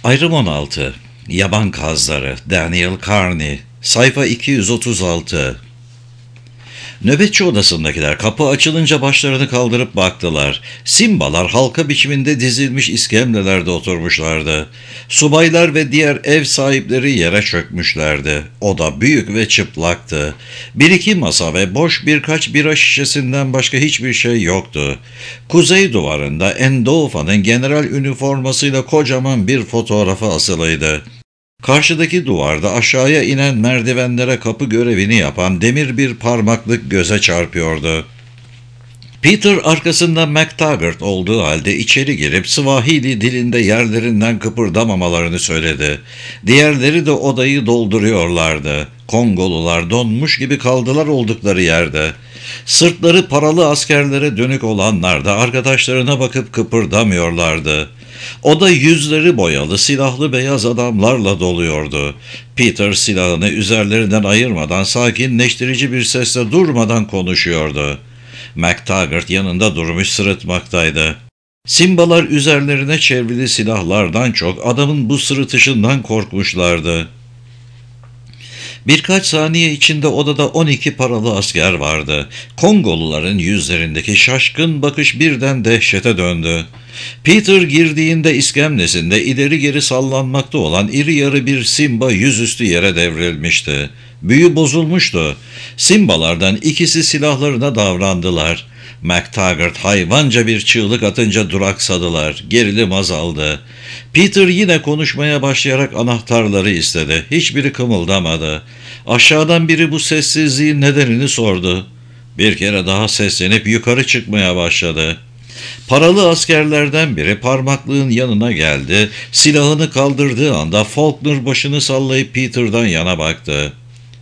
Ayrım 16. Yaban Kazları, Daniel Carney. Sayfa 236. Nöbetçi odasındakiler kapı açılınca başlarını kaldırıp baktılar. Simbalar halka biçiminde dizilmiş iskemlelerde oturmuşlardı. Subaylar ve diğer ev sahipleri yere çökmüşlerdi. Oda büyük ve çıplaktı. Bir iki masa ve boş birkaç bira şişesinden başka hiçbir şey yoktu. Kuzey duvarında Endofa'nın general üniformasıyla kocaman bir fotoğrafı asılıydı. Karşıdaki duvarda aşağıya inen merdivenlere kapı görevini yapan demir bir parmaklık göze çarpıyordu. Peter arkasında MacTaggart olduğu halde içeri girip Swahili dilinde yerlerinden kıpırdamamalarını söyledi. Diğerleri de odayı dolduruyorlardı. Kongolular donmuş gibi kaldılar oldukları yerde. Sırtları paralı askerlere dönük olanlar da arkadaşlarına bakıp kıpırdamıyorlardı. Oda yüzleri boyalı silahlı beyaz adamlarla doluyordu. Peter silahını üzerlerinden ayırmadan sakinleştirici bir sesle durmadan konuşuyordu. MacTaggart yanında durmuş sırıtmaktaydı. Simbalar üzerlerine çevrili silahlardan çok adamın bu sırıtışından korkmuşlardı. Birkaç saniye içinde odada 12 paralı asker vardı. Kongoluların yüzlerindeki şaşkın bakış birden dehşete döndü. Peter girdiğinde iskemlesinde ileri geri sallanmakta olan iri yarı bir simba yüzüstü yere devrilmişti. Büyü bozulmuştu. Simbalardan ikisi silahlarına davrandılar. MacTaggart hayvanca bir çığlık atınca duraksadılar. Gerilim azaldı. Peter yine konuşmaya başlayarak anahtarları istedi. Hiçbiri kımıldamadı. Aşağıdan biri bu sessizliğin nedenini sordu. Bir kere daha seslenip yukarı çıkmaya başladı. Paralı askerlerden biri parmaklığın yanına geldi. Silahını kaldırdığı anda Faulkner başını sallayıp Peter'dan yana baktı.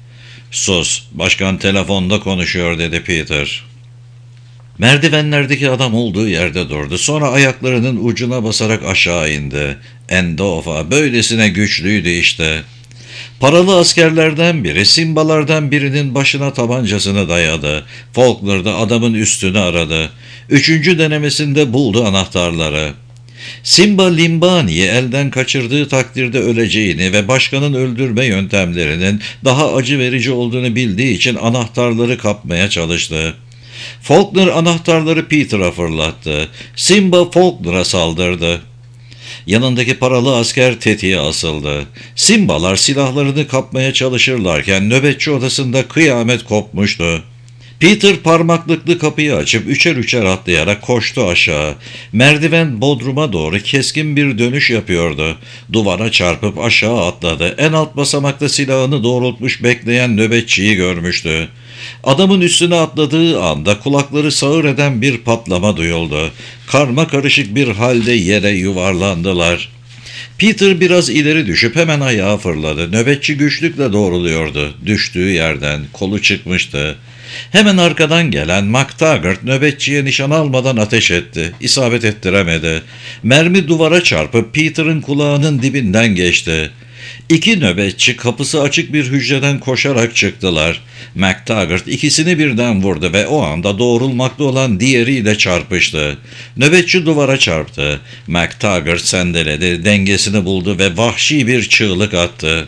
"Sus, başkan telefonda konuşuyor," dedi Peter. Merdivenlerdeki adam olduğu yerde durdu. Sonra ayaklarının ucuna basarak aşağı indi. Endofa böylesine güçlüydü işte. Paralı askerlerden biri simbalardan birinin başına tabancasını dayadı. Faulkner da adamın üstünü aradı. Üçüncü denemesinde buldu anahtarları. Simba Limbani'yi elden kaçırdığı takdirde öleceğini ve başkanın öldürme yöntemlerinin daha acı verici olduğunu bildiği için anahtarları kapmaya çalıştı. Faulkner anahtarları Peter'a fırlattı. Simba Faulkner'a saldırdı. Yanındaki paralı asker tetiğe asıldı. Simbalar silahlarını kapmaya çalışırlarken nöbetçi odasında kıyamet kopmuştu. Peter parmaklıklı kapıyı açıp üçer üçer atlayarak koştu aşağı. Merdiven bodruma doğru keskin bir dönüş yapıyordu. Duvara çarpıp aşağı atladı. En alt basamakta silahını doğrultmuş bekleyen nöbetçiyi görmüştü. Adamın üstüne atladığı anda kulakları sağır eden bir patlama duyuldu. Karma karışık bir halde yere yuvarlandılar. Peter biraz ileri düşüp hemen ayağa fırladı. Nöbetçi güçlükle doğruluyordu. Düştüğü yerden kolu çıkmıştı. Hemen arkadan gelen MacTaggart nöbetçiye nişan almadan ateş etti. İsabet ettiremedi. Mermi duvara çarpıp Peter'ın kulağının dibinden geçti. İki nöbetçi kapısı açık bir hücreden koşarak çıktılar. MacTaggart ikisini birden vurdu ve o anda doğrulmakta olan diğeriyle çarpıştı. Nöbetçi duvara çarptı. MacTaggart sendeledi, dengesini buldu ve vahşi bir çığlık attı.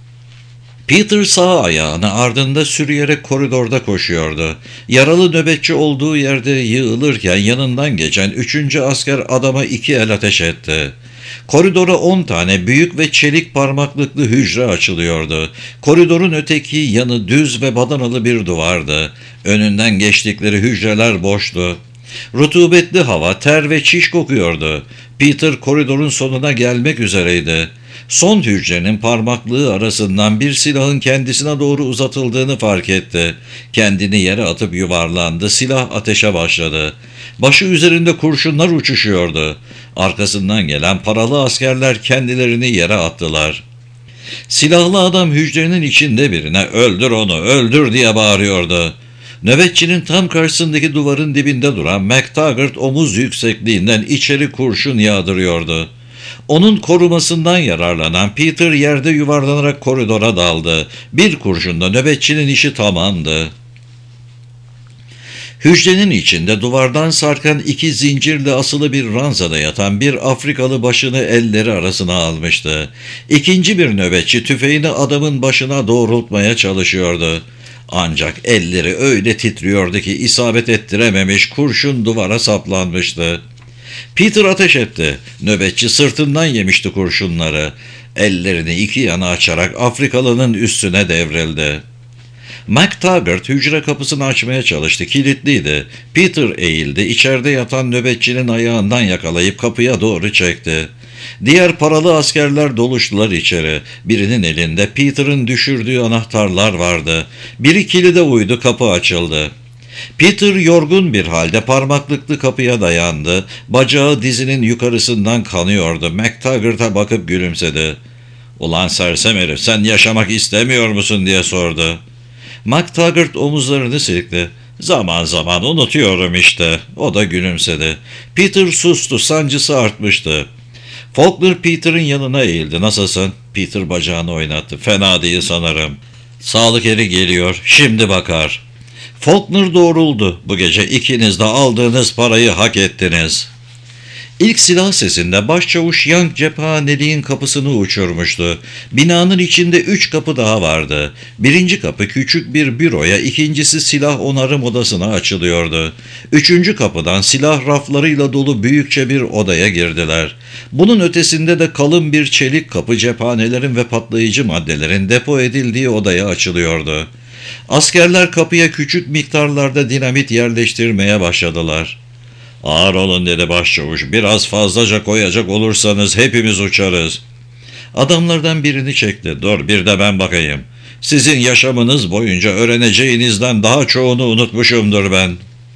Peter sağ ayağını ardında sürüyerek koridorda koşuyordu. Yaralı nöbetçi olduğu yerde yığılırken yanından geçen 3. asker adama 2 el ateş etti. Koridora 10 tane büyük ve çelik parmaklıklı hücre açılıyordu. Koridorun öteki yanı düz ve badanalı bir duvardı. Önünden geçtikleri hücreler boştu. Rutubetli hava, ter ve çiş kokuyordu. Peter koridorun sonuna gelmek üzereydi. Son hücrenin parmaklığı arasından bir silahın kendisine doğru uzatıldığını fark etti. Kendini yere atıp yuvarlandı. Silah ateşe başladı. Başı üzerinde kurşunlar uçuşuyordu. Arkasından gelen paralı askerler kendilerini yere attılar. Silahlı adam hücrenin içinde birine "Öldür onu, öldür!" diye bağırıyordu. Nöbetçinin tam karşısındaki duvarın dibinde duran MacTaggart omuz yüksekliğinden içeri kurşun yağdırıyordu. Onun korumasından yararlanan Peter yerde yuvarlanarak koridora daldı. Bir kurşunda nöbetçinin işi tamamdı. Hücrenin içinde duvardan sarkan iki zincirle asılı bir ranzada yatan bir Afrikalı başını elleri arasına almıştı. İkinci bir nöbetçi tüfeğini adamın başına doğrultmaya çalışıyordu. Ancak elleri öyle titriyordu ki isabet ettirememiş, kurşun duvara saplanmıştı. Peter ateş etti. Nöbetçi sırtından yemişti kurşunları. Ellerini iki yana açarak Afrikalının üstüne devrildi. MacTaggart hücre kapısını açmaya çalıştı. Kilitliydi. Peter eğildi. İçeride yatan nöbetçinin ayağından yakalayıp kapıya doğru çekti. Diğer paralı askerler doluştular içeri. Birinin elinde Peter'ın düşürdüğü anahtarlar vardı. Biri kilide uydu, kapı açıldı. Peter yorgun bir halde parmaklıklı kapıya dayandı. Bacağı dizinin yukarısından kanıyordu. MacTaggart'a bakıp gülümsedi. "Ulan sersem herif, sen yaşamak istemiyor musun?" diye sordu. MacTaggart omuzlarını silkti. "Zaman zaman unutuyorum işte." O da gülümsedi. Peter sustu, sancısı artmıştı. Faulkner Peter'ın yanına eğildi. "Nasılsın?" Peter bacağını oynattı. "Fena değil sanırım. Sağlık eri geliyor, şimdi bakar." Faulkner doğruldu. "Bu gece ikiniz de aldığınız parayı hak ettiniz." İlk silah sesinde başçavuş Young cephaneliğin kapısını uçurmuştu. Binanın içinde 3 kapı daha vardı. Birinci kapı küçük bir büroya, ikincisi silah onarım odasına açılıyordu. Üçüncü kapıdan silah raflarıyla dolu büyükçe bir odaya girdiler. Bunun ötesinde de kalın bir çelik kapı cephanelerin ve patlayıcı maddelerin depo edildiği odaya açılıyordu. Askerler kapıya küçük miktarlarda dinamit yerleştirmeye başladılar. "Ağır olun," dedi başçavuş. "Biraz fazlaca koyacak olursanız hepimiz uçarız." Adamlardan birini çekti. "Dur, bir de ben bakayım. Sizin yaşamınız boyunca öğreneceğinizden daha çoğunu unutmuşumdur ben."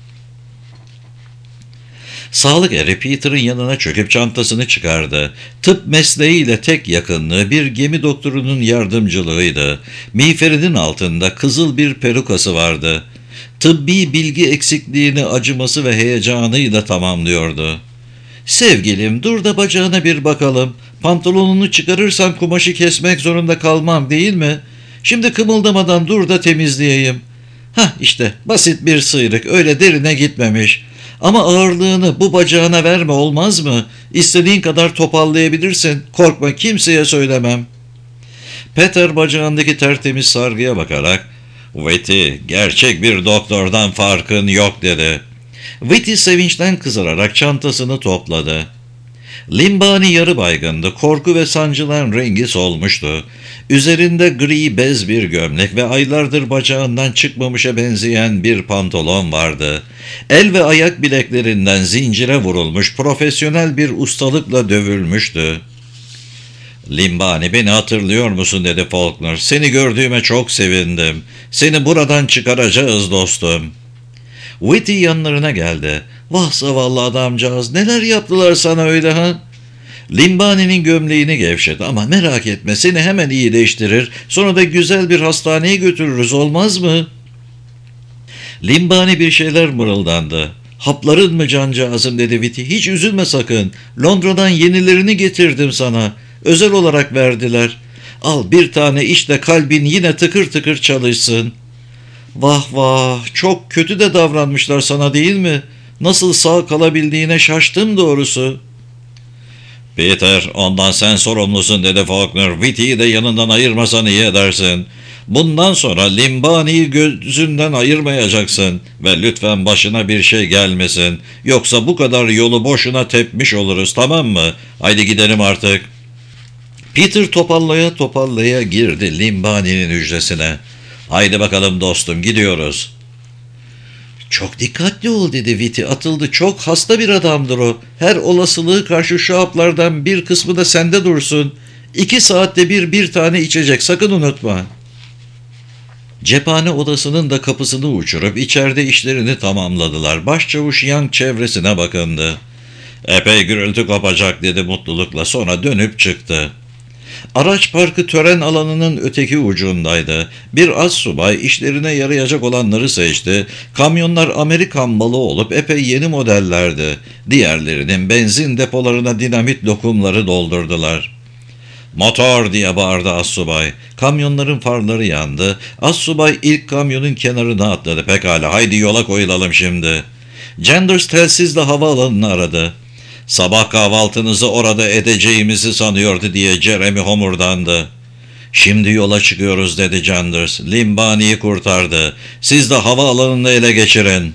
Sağlık eri Peter'ın yanına çöküp çantasını çıkardı. Tıp mesleğiyle tek yakınlığı bir gemi doktorunun yardımcılığıydı. Miğferinin altında kızıl bir perukası vardı. Tıbbi bilgi eksikliğini acıması ve heyecanıyla tamamlıyordu. "Sevgilim, dur da bacağına bir bakalım. Pantolonunu çıkarırsan kumaşı kesmek zorunda kalmam, değil mi? Şimdi kımıldamadan dur da temizleyeyim." "Hah, işte basit bir sıyrık, öyle derine gitmemiş. Ama ağırlığını bu bacağına verme, olmaz mı? İstediğin kadar topallayabilirsin. Korkma, kimseye söylemem." Peter bacağındaki tertemiz sargıya bakarak, "Whitty, gerçek bir doktordan farkın yok," dedi. Whitty sevinçten kızararak çantasını topladı. Limbani yarı baygındı. Korku ve sancılan rengi solmuştu. Üzerinde gri bez bir gömlek ve aylardır bacağından çıkmamışa benzeyen bir pantolon vardı. El ve ayak bileklerinden zincire vurulmuş, profesyonel bir ustalıkla dövülmüştü. "Limbani, beni hatırlıyor musun?" dedi Faulkner. "Seni gördüğüme çok sevindim. Seni buradan çıkaracağız dostum." Whitty yanlarına geldi. "Vah zavallı adamcağız, neler yaptılar sana öyle ha?" Limbani'nin gömleğini gevşedi. "Ama merak etme, seni hemen iyileştirir. Sonra da güzel bir hastaneye götürürüz, olmaz mı?" Limbani bir şeyler mırıldandı. "Hapların mı cancağızım?" dedi Whitty. "Hiç üzülme sakın. Londra'dan yenilerini getirdim sana. Özel olarak verdiler. Al bir tane iç de kalbin yine tıkır tıkır çalışsın." "Vah vah, çok kötü de davranmışlar sana, değil mi? Nasıl sağ kalabildiğine şaştım doğrusu." "Peter, ondan sen sorumlusun," dedi Faulkner. "Whitty'yi de yanından ayırmasan iyi edersin. Bundan sonra Limbani'yi gözünden ayırmayacaksın ve lütfen başına bir şey gelmesin. Yoksa bu kadar yolu boşuna tepmiş oluruz, tamam mı? Haydi gidelim artık." Peter topallaya topallaya girdi Limbani'nin hücresine. "Haydi bakalım dostum, gidiyoruz." "Çok dikkatli ol," dedi Whitty. "Atıldı, çok hasta bir adamdır o. Her olasılığı karşı şu haplardan bir kısmı da sende dursun. 2 saatte bir tane içecek, sakın unutma." Cephane odasının da kapısını uçurup içeride işlerini tamamladılar. Başçavuş Young çevresine bakındı. "Epey gürültü kopacak," dedi mutlulukla, sonra dönüp çıktı. Araç parkı tören alanının öteki ucundaydı. Bir astsubay işlerine yarayacak olanları seçti. Kamyonlar Amerikan malı olup epey yeni modellerdi. Diğerlerinin benzin depolarına dinamit lokumları doldurdular. "Motor!" diye bağırdı astsubay. Kamyonların farları yandı. Astsubay ilk kamyonun kenarına atladı. "Pekala, haydi yola koyulalım şimdi." Genders telsizle havaalanını aradı. "Sabah kahvaltınızı orada edeceğimizi sanıyordu," diye Jeremy homurdandı. "Şimdi yola çıkıyoruz," dedi Genders. "Limbani'yi kurtardı. Siz de havaalanını ele geçirin."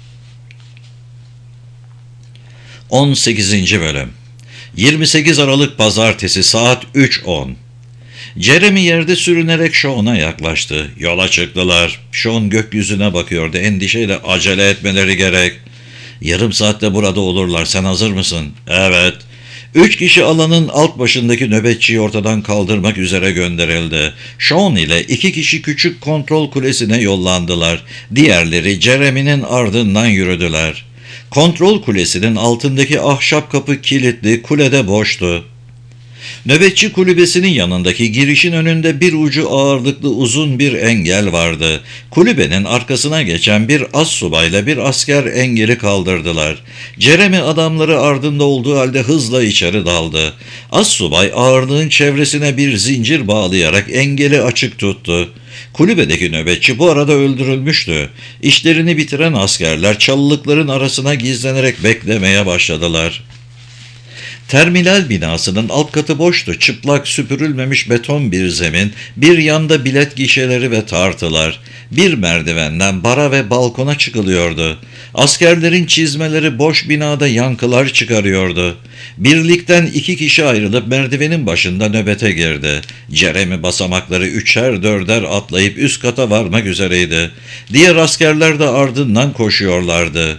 18. Bölüm 28 Aralık Pazartesi saat 3:10. Jeremy yerde sürünerek Sean'a yaklaştı. Yola çıktılar. Sean gökyüzüne bakıyordu. Endişeyle "Acele etmeleri gerek." "Yarım saatte burada olurlar. Sen hazır mısın?" "Evet." 3 kişi alanın alt başındaki nöbetçiyi ortadan kaldırmak üzere gönderildi. Sean ile 2 kişi küçük kontrol kulesine yollandılar. Diğerleri Jeremy'nin ardından yürüdüler. Kontrol kulesinin altındaki ahşap kapı kilitli, kulede boştu. Nöbetçi kulübesinin yanındaki girişin önünde bir ucu ağırlıklı uzun bir engel vardı. Kulübenin arkasına geçen bir astsubayla bir asker engeli kaldırdılar. Jeremy adamları ardında olduğu halde hızla içeri daldı. Astsubay ağırlığın çevresine bir zincir bağlayarak engeli açık tuttu. Kulübedeki nöbetçi bu arada öldürülmüştü. İşlerini bitiren askerler çalılıkların arasına gizlenerek beklemeye başladılar. Terminal binasının alt katı boştu. Çıplak, süpürülmemiş beton bir zemin, bir yanda bilet gişeleri ve tartılar. Bir merdivenden bara ve balkona çıkılıyordu. Askerlerin çizmeleri boş binada yankılar çıkarıyordu. Birlikten 2 kişi ayrılıp merdivenin başında nöbete girdi. Jeremy basamakları 3'er 4'er atlayıp üst kata varmak üzereydi. Diğer askerler de ardından koşuyorlardı.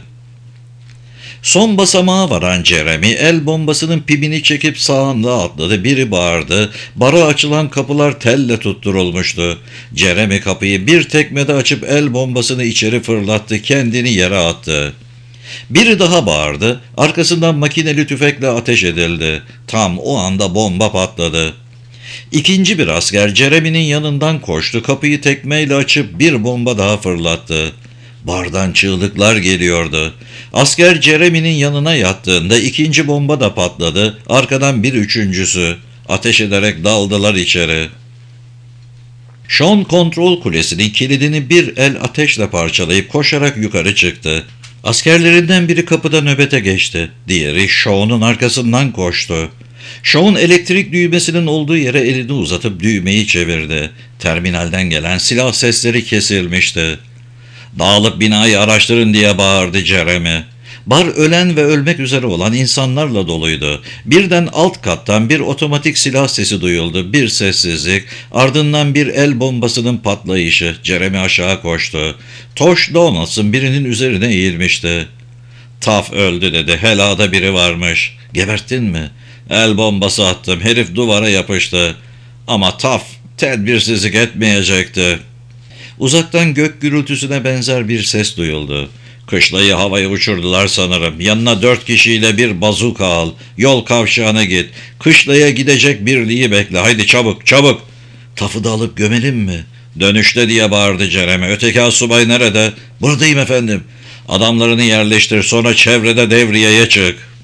Son basamağa varan Jeremy el bombasının pimini çekip sağında atladı. Biri bağırdı. Bara açılan kapılar telle tutturulmuştu. Jeremy kapıyı bir tekmede açıp el bombasını içeri fırlattı. Kendini yere attı. Biri daha bağırdı. Arkasından makineli tüfekle ateş edildi. Tam o anda bomba patladı. İkinci bir asker Jeremy'nin yanından koştu. Kapıyı tekmeyle açıp bir bomba daha fırlattı. Bardan çığlıklar geliyordu. Asker Jeremy'nin yanına yattığında ikinci bomba da patladı. Arkadan bir üçüncüsü. Ateş ederek daldılar içeri. Sean kontrol kulesinin kilidini bir el ateşle parçalayıp koşarak yukarı çıktı. Askerlerinden biri kapıda nöbete geçti. Diğeri Sean'un arkasından koştu. Sean elektrik düğmesinin olduğu yere elini uzatıp düğmeyi çevirdi. Terminalden gelen silah sesleri kesilmişti. "Dağılıp binayı araştırın," diye bağırdı Jeremy. Bar ölen ve ölmek üzere olan insanlarla doluydu. Birden alt kattan bir otomatik silah sesi duyuldu. Bir sessizlik, ardından bir el bombasının patlayışı. Jeremy aşağı koştu. Tosh Donaldson birinin üzerine eğilmişti. "Taf öldü," dedi. "Helada biri varmış." "Geberttin mi?" "El bombası attım. Herif duvara yapıştı. Ama Taf tedbirsizlik etmeyecekti." Uzaktan gök gürültüsüne benzer bir ses duyuldu. "Kışlayı havaya uçurdular sanırım. Yanına 4 kişiyle bir bazuka al. Yol kavşağına git. Kışlaya gidecek birliği bekle. Haydi çabuk çabuk." "Tafı da alıp gömelim mi?" "Dönüşte," diye bağırdı Jeremy. "Öteki asubay nerede?" "Buradayım efendim." "Adamlarını yerleştir, sonra çevrede devriyeye çık."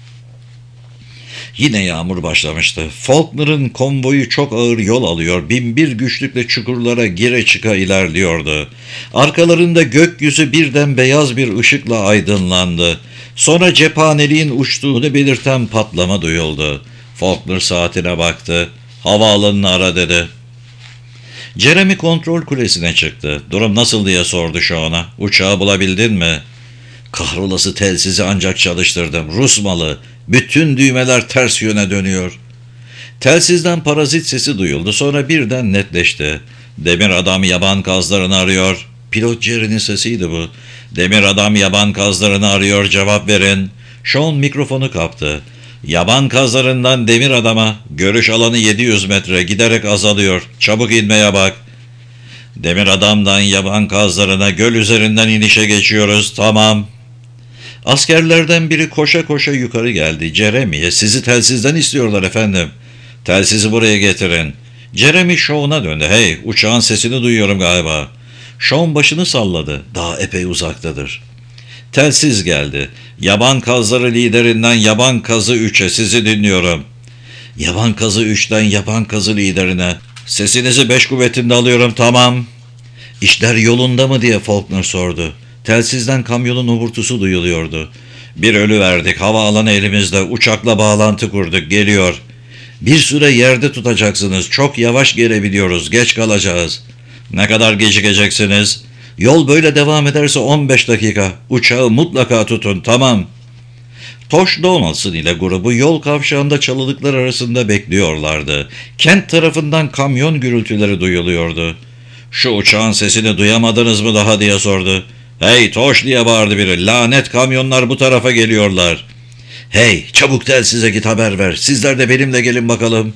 Yine yağmur başlamıştı. Faulkner'ın konvoyu çok ağır yol alıyor, binbir güçlükle çukurlara gire çıka ilerliyordu. Arkalarında gökyüzü birden beyaz bir ışıkla aydınlandı. Sonra cephaneliğin uçtuğunu belirten patlama duyuldu. Faulkner saatine baktı. "Havaalanını ara," dedi. Jeremy kontrol kulesine çıktı. "Durum nasıl?" diye sordu Sean'a. "Uçağı bulabildin mi?" "Kahrolası telsizi ancak çalıştırdım. Rus malı. Bütün düğmeler ters yöne dönüyor." Telsizden parazit sesi duyuldu. Sonra birden netleşti. "Demir adam yaban kazlarını arıyor." Pilot Jerry'nin sesiydi bu. "Demir adam yaban kazlarını arıyor, cevap verin." Sean mikrofonu kaptı. "Yaban kazlarından demir adama. Görüş alanı 700 metre. Giderek azalıyor. Çabuk inmeye bak." "Demir adamdan yaban kazlarına göl üzerinden inişe geçiyoruz. Tamam." Askerlerden biri koşa koşa yukarı geldi. Jeremy'ye, "Sizi telsizden istiyorlar efendim." "Telsizi buraya getirin." Jeremy Sean'a döndü. "Hey, uçağın sesini duyuyorum galiba." Sean başını salladı. "Daha epey uzaktadır." Telsiz geldi. "Yaban kazları liderinden yaban kazı 3'e sizi dinliyorum." Yaban Kazı 3'ten Yaban Kazı liderine. Sesinizi 5 kuvvetinde alıyorum, tamam. İşler yolunda mı diye Faulkner sordu. Telsizden kamyonun uğultusu duyuluyordu. Bir ölü verdik, havaalanı elimizde, uçakla bağlantı kurduk, geliyor. Bir süre yerde tutacaksınız, çok yavaş gelebiliyoruz, geç kalacağız. Ne kadar gecikeceksiniz? Yol böyle devam ederse 15 dakika, uçağı mutlaka tutun, tamam. Tosh Donaldson ile grubu yol kavşağında çalılıklar arasında bekliyorlardı. Kent tarafından kamyon gürültüleri duyuluyordu. Şu uçağın sesini duyamadınız mı daha diye sordu. Hey Tosh diye bağırdı biri. Lanet kamyonlar bu tarafa geliyorlar. Hey çabuk telsize git haber ver. Sizler de benimle gelin bakalım.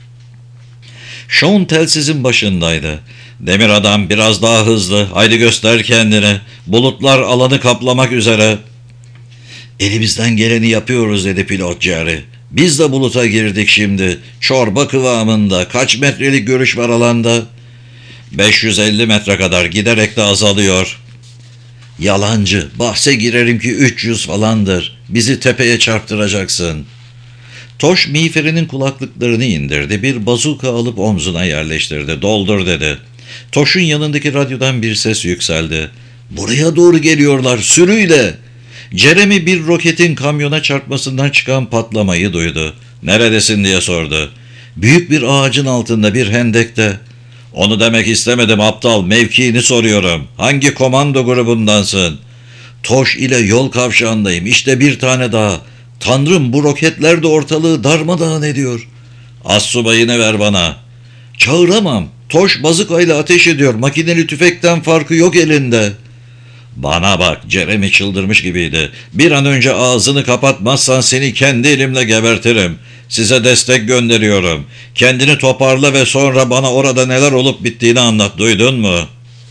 Sean telsizin başındaydı. Demir adam biraz daha hızlı. Haydi göster kendini. Bulutlar alanı kaplamak üzere. Elimizden geleni yapıyoruz dedi pilot Jerry. Biz de buluta girdik şimdi. Çorba kıvamında. Kaç metrelik görüş var alanda? 550 metre kadar, giderek de azalıyor. Yalancı. Bahse girerim ki 300 falandır. Bizi tepeye çarptıracaksın. Tosh miğferinin kulaklıklarını indirdi. Bir bazuka alıp omzuna yerleştirdi. Doldur dedi. Tosh'un yanındaki radyodan bir ses yükseldi. Buraya doğru geliyorlar sürüyle. Jeremy bir roketin kamyona çarpmasından çıkan patlamayı duydu. Neredesin diye sordu. Büyük bir ağacın altında, bir hendekte. Onu demek istemedim aptal, mevkiini soruyorum. Hangi komando grubundansın? Tosh ile yol kavşağındayım. İşte bir tane daha. Tanrım, bu roketler de ortalığı darmadağın ediyor. Astsubayını ver bana. Çağıramam. Tosh bazukayla ateş ediyor. Makineli tüfekten farkı yok elinde. Bana bak, Jeremy çıldırmış gibiydi. Bir an önce ağzını kapatmazsan seni kendi elimle gebertirim. Size destek gönderiyorum. Kendini toparla ve sonra bana orada neler olup bittiğini anlat, duydun mu?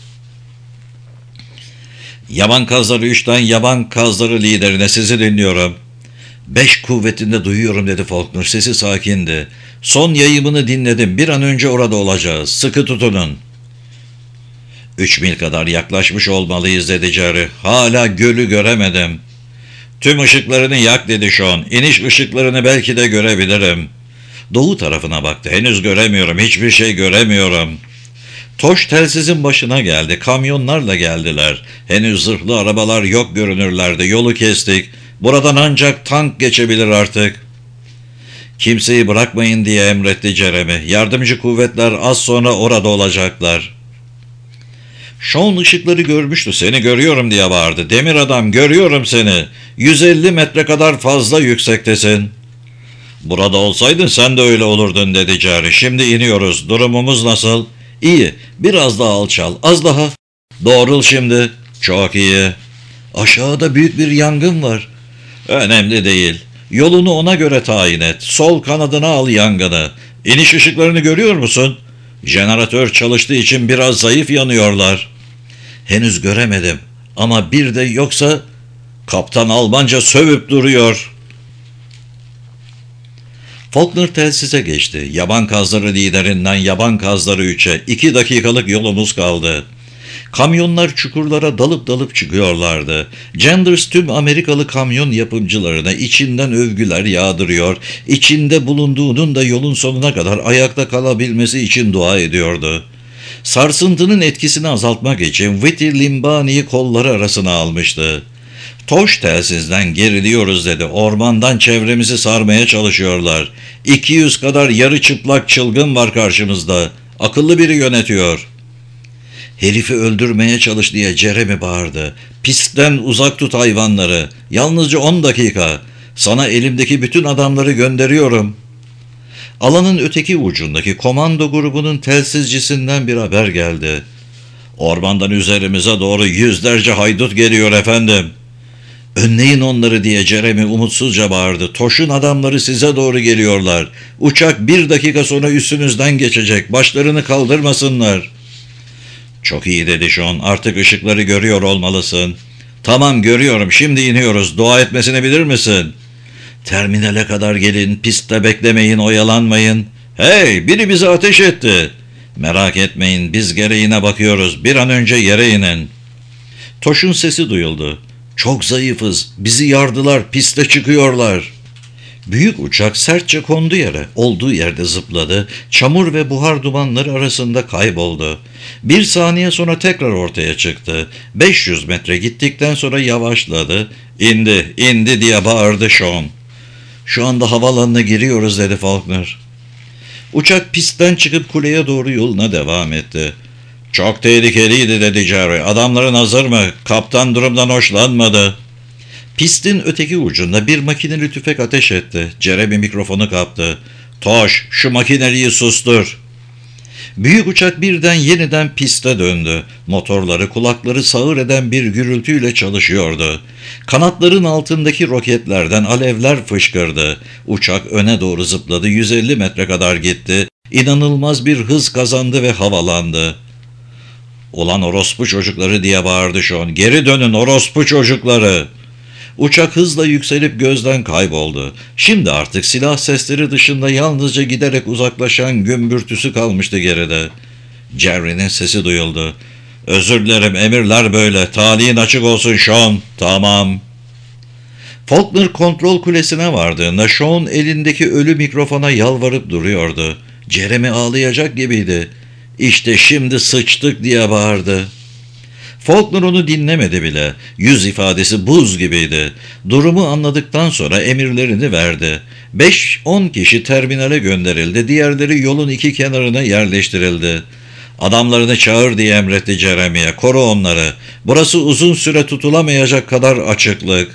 Yaban Kazları 3'ten Yaban Kazları liderine, sizi dinliyorum. 5 kuvvetinde duyuyorum dedi Faulkner, sesi sakindi. Son yayımını dinledim, bir an önce orada olacağız, sıkı tutunun. 3 mil kadar yaklaşmış olmalıyız dedi Jerry. Hala gölü göremedim. Tüm ışıklarını yak dedi Sean. İniş ışıklarını belki de görebilirim. Doğu tarafına baktı. Henüz göremiyorum. Hiçbir şey göremiyorum. Tosh telsizin başına geldi. Kamyonlarla geldiler. Henüz zırhlı arabalar yok görünürlerdi. Yolu kestik. Buradan ancak tank geçebilir artık. Kimseyi bırakmayın diye emretti Jeremy. Yardımcı kuvvetler az sonra orada olacaklar. Sean ışıkları görmüştü. Seni görüyorum diye bağırdı. Demir adam, görüyorum seni. 150 metre kadar fazla yüksektesin. Burada olsaydın sen de öyle olurdun dedi Jerry. Şimdi iniyoruz. Durumumuz nasıl? İyi. Biraz daha alçal. Az daha. Doğrul şimdi. Çok iyi. Aşağıda büyük bir yangın var. Önemli değil. Yolunu ona göre tayin et. Sol kanadına al yangını. İniş ışıklarını görüyor musun? Jeneratör çalıştığı için biraz zayıf yanıyorlar. Henüz göremedim. Ama bir de yoksa... Kaptan Almanca sövüp duruyor. Faulkner telsize geçti. Yaban Kazları liderinden Yaban Kazları 3'e 2 dakikalık yolumuz kaldı. Kamyonlar çukurlara dalıp dalıp çıkıyorlardı. Genders tüm Amerikalı kamyon yapımcılarına içinden övgüler yağdırıyor, içinde bulunduğunun da yolun sonuna kadar ayakta kalabilmesi için dua ediyordu. Sarsıntının etkisini azaltmak için Whitty Limbani'yi kolları arasına almıştı. Tosh telsizden geriliyoruz dedi. Ormandan çevremizi sarmaya çalışıyorlar. 200 kadar yarı çıplak çılgın var karşımızda. Akıllı biri yönetiyor. Herifi öldürmeye çalış diye Jeremy bağırdı. Pistten uzak tut hayvanları. Yalnızca 10 dakika. Sana elimdeki bütün adamları gönderiyorum. Alanın öteki ucundaki komando grubunun telsizcisinden bir haber geldi. Ormandan üzerimize doğru yüzlerce haydut geliyor efendim. Önleyin onları diye Jeremy umutsuzca bağırdı. Tosh'un adamları size doğru geliyorlar. Uçak 1 dakika sonra üstünüzden geçecek. Başlarını kaldırmasınlar. Çok iyi dedi Sean. Artık ışıkları görüyor olmalısın. Tamam görüyorum. Şimdi iniyoruz. Dua etmesini bilir misin? Terminale kadar gelin. Pistte beklemeyin. Oyalanmayın. Hey, biri bize ateş etti. Merak etmeyin. Biz gereğine bakıyoruz. Bir an önce yere inin. Tosh'un sesi duyuldu. Çok zayıfız. Bizi yardılar. Piste çıkıyorlar. Büyük uçak sertçe kondu yere. Olduğu yerde zıpladı. Çamur ve buhar dumanları arasında kayboldu. Bir saniye sonra tekrar ortaya çıktı. 500 metre gittikten sonra yavaşladı. "İndi, indi" diye bağırdı Sean. "Şu anda havaalanına giriyoruz" dedi Faulkner. Uçak pistten çıkıp kuleye doğru yoluna devam etti. "Çok tehlikeliydi" dedi Jerry. "Adamların hazır mı? Kaptan durumdan hoşlanmadı." Pistin öteki ucunda bir makineli tüfek ateş etti. Jeremy mikrofonu kaptı. "Toş, şu makineliyi sustur." Büyük uçak birden yeniden piste döndü. Motorları kulakları sağır eden bir gürültüyle çalışıyordu. Kanatların altındaki roketlerden alevler fışkırdı. Uçak öne doğru zıpladı, 150 metre kadar gitti. İnanılmaz bir hız kazandı ve havalandı. "Ulan orospu çocukları" diye bağırdı Sean. "Geri dönün orospu çocukları!" Uçak hızla yükselip gözden kayboldu. Şimdi artık silah sesleri dışında yalnızca giderek uzaklaşan gümbürtüsü kalmıştı geride. Jerry'nin sesi duyuldu. "Özür dilerim, emirler böyle. Talihin açık olsun Sean." "Tamam." Faulkner kontrol kulesine vardığında Sean elindeki ölü mikrofona yalvarıp duruyordu. Jeremy ağlayacak gibiydi. "İşte şimdi sıçtık" diye bağırdı. Faulkner onu dinlemedi bile. Yüz ifadesi buz gibiydi. Durumu anladıktan sonra emirlerini verdi. 5-10 kişi terminale gönderildi. Diğerleri yolun iki kenarına yerleştirildi. "Adamlarını çağır" diye emretti Jeremy'ye. "Koru onları. Burası uzun süre tutulamayacak kadar açıklık."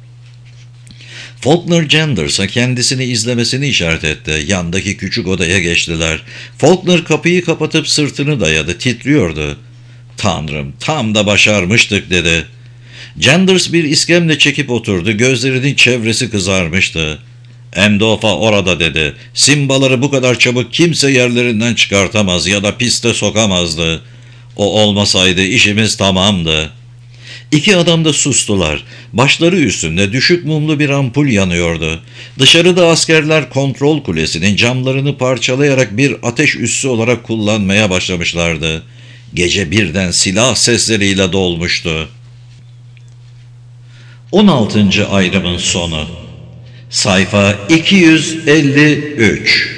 Faulkner Jenders'a kendisini izlemesini işaret etti. Yandaki küçük odaya geçtiler. Faulkner kapıyı kapatıp sırtını dayadı. Titriyordu. "Tanrım, tam da başarmıştık" dedi. Jenders bir iskemle çekip oturdu. Gözlerinin çevresi kızarmıştı. "Endofa orada" dedi. "Simbaları bu kadar çabuk kimse yerlerinden çıkartamaz ya da piste sokamazdı. O olmasaydı işimiz tamamdı." İki adam da sustular. Başları üstünde düşük mumlu bir ampul yanıyordu. Dışarıda askerler kontrol kulesinin camlarını parçalayarak bir ateş üssü olarak kullanmaya başlamışlardı. Gece birden silah sesleriyle dolmuştu. 16. ayrımın sonu. Sayfa 253.